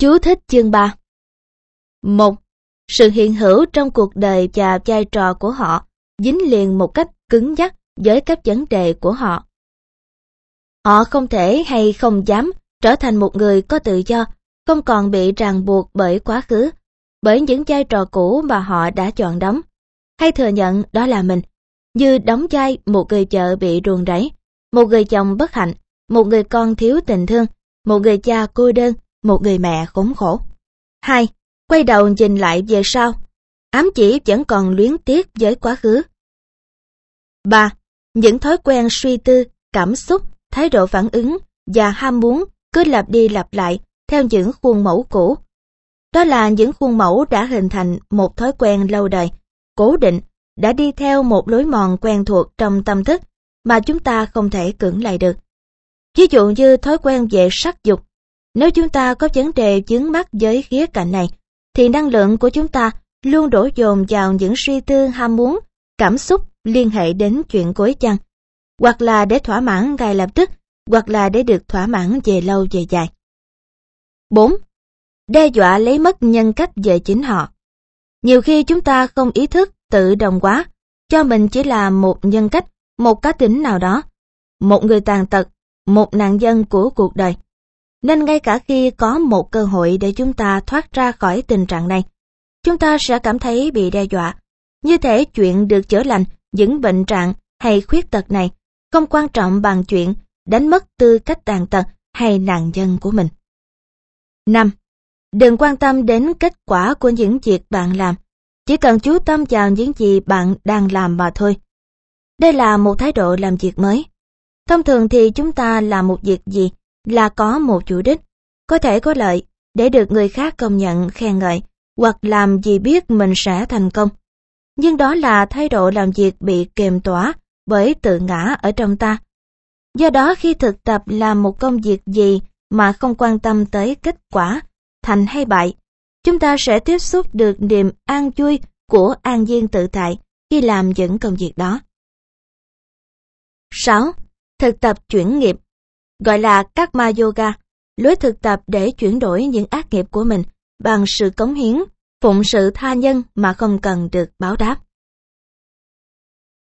Chú thích chương 3. 1. Sự hiện hữu trong cuộc đời và vai trò của họ dính liền một cách cứng nhắc với các vấn đề của họ. Họ không thể hay không dám trở thành một người có tự do, không còn bị ràng buộc bởi quá khứ, bởi những vai trò cũ mà họ đã chọn đóng, hay thừa nhận đó là mình, như đóng vai một người vợ bị ruồng rẫy, một người chồng bất hạnh, một người con thiếu tình thương, một người cha cô đơn, một người mẹ khốn khổ. 2. Quay đầu nhìn lại về sau, ám chỉ vẫn còn luyến tiếc với quá khứ. 3. Những thói quen suy tư, cảm xúc, thái độ phản ứng và ham muốn cứ lặp đi lặp lại theo những khuôn mẫu cũ. Đó là những khuôn mẫu đã hình thành một thói quen lâu đời, cố định, đã đi theo một lối mòn quen thuộc trong tâm thức mà chúng ta không thể cưỡng lại được. Ví dụ như thói quen về sắc dục. Nếu chúng ta có vấn đề vướng mắc với khía cạnh này, thì năng lượng của chúng ta luôn đổ dồn vào những suy tư ham muốn, cảm xúc liên hệ đến chuyện cuối chăng, hoặc là để thỏa mãn ngay lập tức, hoặc là để được thỏa mãn về lâu về dài. 4. Đe dọa lấy mất nhân cách về chính họ. Nhiều khi chúng ta không ý thức tự đồng hóa cho mình chỉ là một nhân cách, một cá tính nào đó, một người tàn tật, một nạn nhân của cuộc đời. Nên ngay cả khi có một cơ hội để chúng ta thoát ra khỏi tình trạng này, chúng ta sẽ cảm thấy bị đe dọa. Như thể chuyện được chữa lành những bệnh trạng hay khuyết tật này không quan trọng bằng chuyện đánh mất tư cách tàn tật hay nạn nhân của mình. 5. Đừng quan tâm đến kết quả của những việc bạn làm, chỉ cần chú tâm vào những gì bạn đang làm mà thôi. Đây là một thái độ làm việc mới. Thông thường thì chúng ta làm một việc gì là có một chủ đích, có thể có lợi để được người khác công nhận khen ngợi, hoặc làm vì biết mình sẽ thành công. Nhưng đó là thái độ làm việc bị kềm tỏa bởi tự ngã ở trong ta. Do đó khi thực tập làm một công việc gì mà không quan tâm tới kết quả, thành hay bại, chúng ta sẽ tiếp xúc được niềm an vui của an nhiên tự tại khi làm những công việc đó. 6. Thực tập chuyển nghiệp, gọi là Karma Yoga, lối thực tập để chuyển đổi những ác nghiệp của mình bằng sự cống hiến, phụng sự tha nhân mà không cần được báo đáp.